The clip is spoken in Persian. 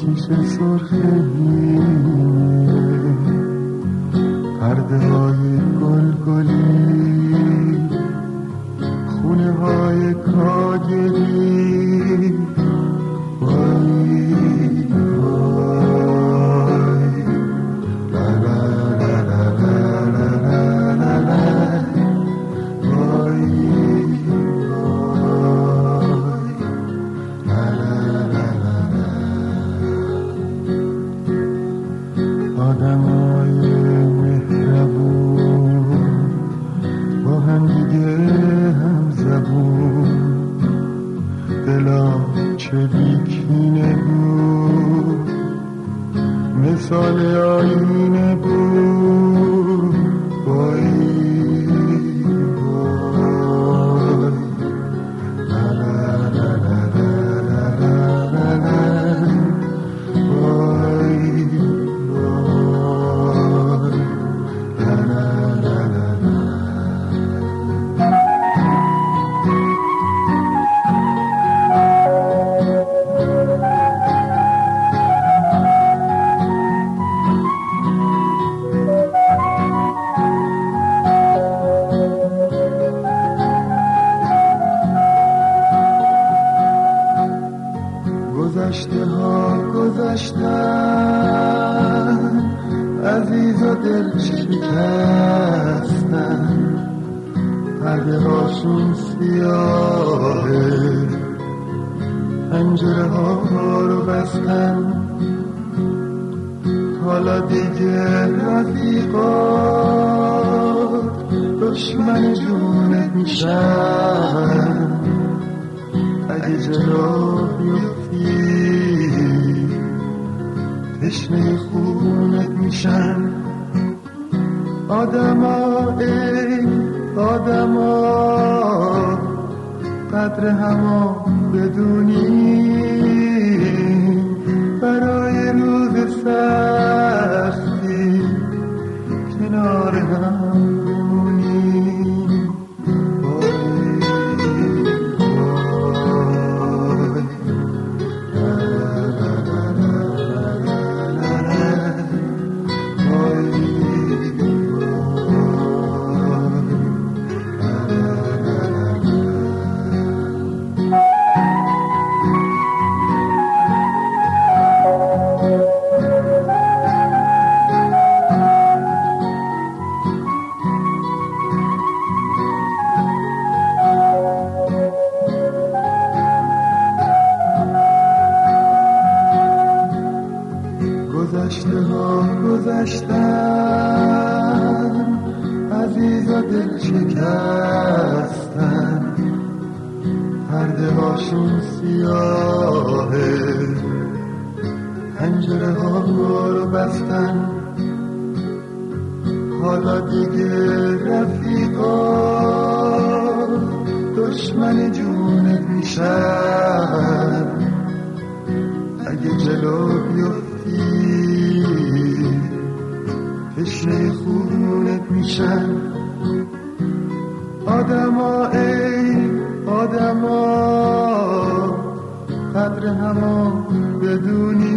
شیشه سرخینه، پرده های گلگلی، خونه های کاگلی، وای وای لا لا لا لا لا لا لا لا، وای وای لا لا لا لا لا. آدمای مهربون با هم دیگه هم زبون، دلا چه بیکینه بود، مثال آینه بود، وای وای لا لا لا لا لا لا لا لا، وای وای لا لا لا لا لا. گذشته ها گذشتن، عزیز و دل شکستن، پرده هاشون سیاهه، پنجره ها رو بستن، حالا دیگه رفیقات دشمن جونت میشن، اگه جلو بیفتی تشنه خونت میشن. آدما ای آدما، قدر همو بدونی، برای روز سختی کنار هم بمونی. گذشته ها گذشتن، عزیزا دل شکستن، پرده هاشون سیاهه، پنجره ها رو بستن، حالا دیگه رفیقا دشمن جونت میشن، اگه جلو بیفتی تشنه خونت میشن. آدما ای آدما، قدر همو بدونی،